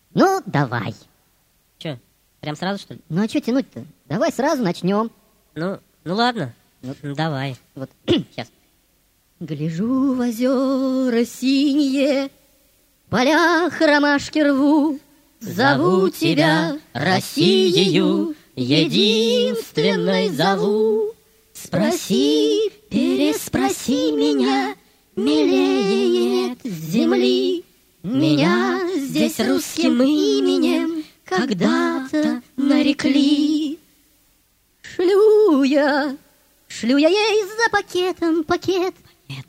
Ну, давай. Че, прям сразу, что ли? Ну, а что тянуть-то? Давай сразу начнем. Ну ладно, давай. Вот, сейчас. Гляжу в озера синие, в полях ромашки рву. Зову тебя, Россию, единственной зову. Спроси, переспроси меня, милее нет земли. Меня здесь русским именем когда-то нарекли. Шлю я ей за пакетом пакет. Нет.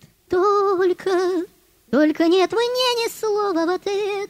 Только нет мне ни слова в ответ.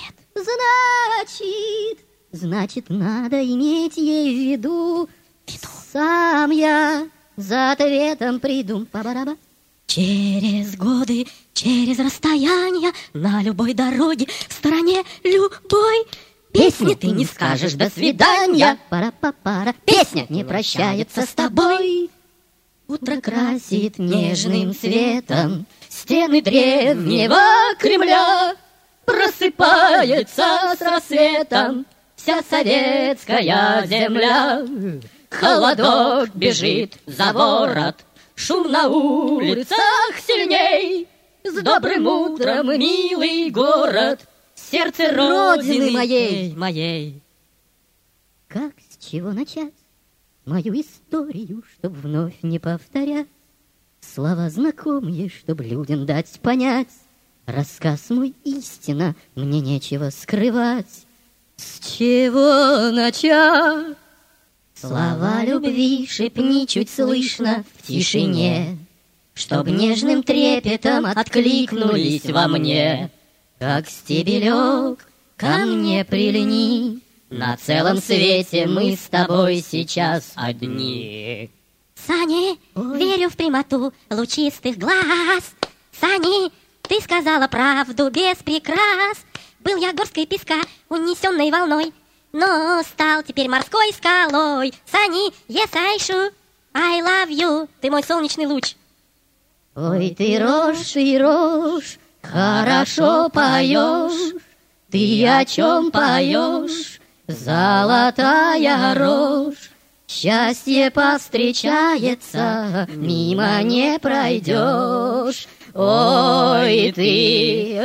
Значит, надо иметь ей в виду. Сам я за ответом приду. Па-ба-ба. Через годы, через расстояние, на любой дороге, в стороне любой песни ты не скажешь «до свидания». Пара-па-пара. Песня не прощается с тобой. Утро красит нежным цветом стены древнего Кремля. Просыпается с рассветом вся советская земля. Холодок бежит за ворот, шум на улицах сильней. С добрым утром, милый город, сердце родины моей. Как, с чего начать мою историю, чтоб вновь не повторять? Слова знакомые, чтоб людям дать понять. Рассказ мой истина, мне нечего скрывать. С чего начать? Слова любви шепни чуть слышно в тишине, чтоб нежным трепетом откликнулись во мне. Как стебелек ко мне прильни, на целом свете мы с тобой сейчас одни. Сани, верю в прямоту лучистых глаз. Сани, ты сказала правду без прикрас. Был я горсткой песка, унесенной волной, но стал теперь морской скалой. Сани, yes, I should, I love you. Ты мой солнечный луч. Ой, ты рожь, хорошо поешь. Ты о чем поешь, золотая рожь? Счастье повстречается, мимо не пройдешь. Ой, ты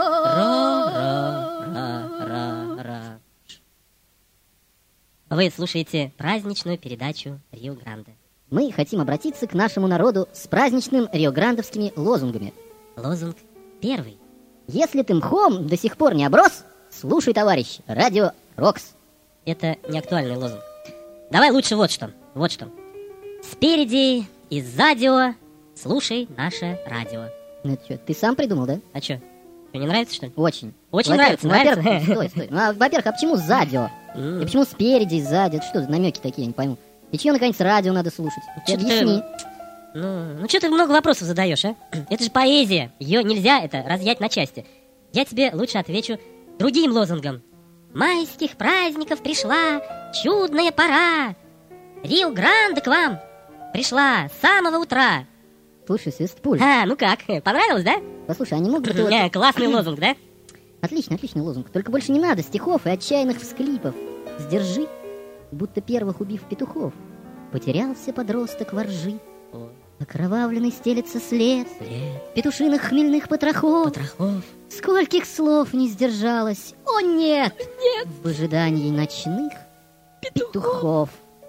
Вы слушаете праздничную передачу Рио-Гранде. Мы хотим обратиться к нашему народу с праздничным рио-грандовскими лозунгами. Лозунг первый. Если ты мхом до сих пор не оброс, слушай, товарищ, радио Рокс. Это не актуальный лозунг. Давай лучше вот что. Спереди и сзади слушай наше радио. Ну это что, ты сам придумал, да? А что, не нравится, что ли? Очень. Очень нравится. Во-первых, стой. Во-первых, а почему сзади? И почему спереди и сзади? Это что за намеки такие, я не пойму. И чего, наконец, радио надо слушать? Ты объясни. Ну, что ты много вопросов задаешь, а? Это же поэзия. Ее нельзя разъять на части. Я тебе лучше отвечу другим лозунгом. Майских праздников пришла чудная пора. Рио-Гранде к вам пришла с самого утра. Слушай, Свистпуль. Ну как, понравилось, да? Послушай, а не мог бы ты... Классный лозунг, да? Отличный лозунг. Только больше не надо стихов и отчаянных всклипов. Сдержи, будто первых убив петухов. Потерялся подросток во ржи. Окровавленный стелется след петушиных хмельных потрохов. Скольких слов не сдержалось. О, нет! В ожидании ночных петухов.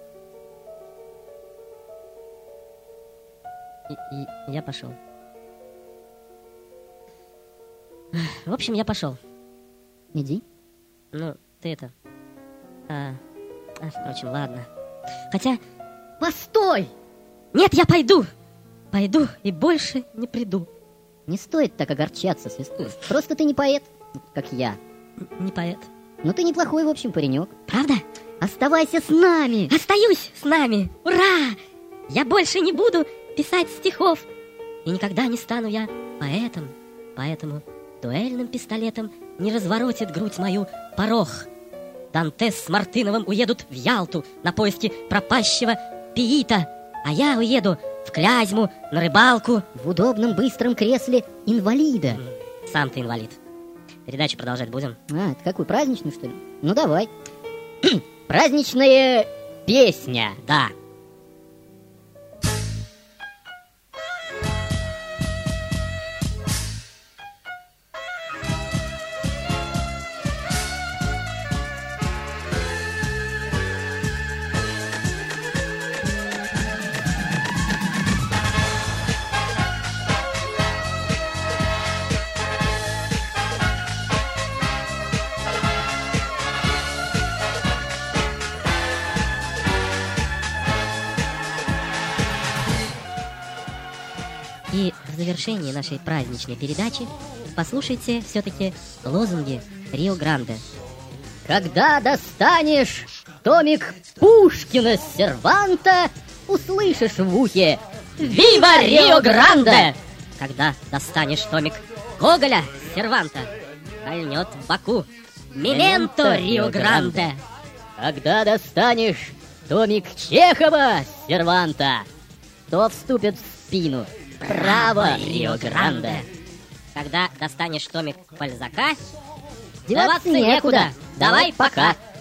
И я пошел. В общем, я пошел. Иди. Ну, ты это... впрочем, ладно. Хотя... Постой! Нет, я пойду! Пойду и больше не приду. Не стоит так огорчаться, Свистуль. Просто ты не поэт, как я. Не поэт. Но ты неплохой, в общем, паренек. Правда? Оставайся с нами! Остаюсь с нами! Ура! Я больше не буду писать стихов. И никогда не стану я поэтом. Поэтому дуэльным пистолетом не разворотит грудь мою порох. Дантес с Мартыновым уедут в Ялту на поиски пропащего Пиита, а я уеду в Клязьму на рыбалку в удобном быстром кресле инвалида. Сам ты инвалид. Передачу продолжать будем? Это какую, праздничную, что ли? Ну, давай. Праздничная песня. Да. И в завершении нашей праздничной передачи послушайте все-таки лозунги Рио-Гранде. Когда достанешь томик Пушкина Серванта, услышишь в ухе «Вива Рио-Гранде!» Когда достанешь томик Гоголя Серванта, кольнет в боку «Мементо Рио-Гранде!» Когда достанешь томик Чехова Серванта, то вступит в спину «Право Рио-Гранде!» Когда достанешь томик Бальзака, деваться некуда, давай пока.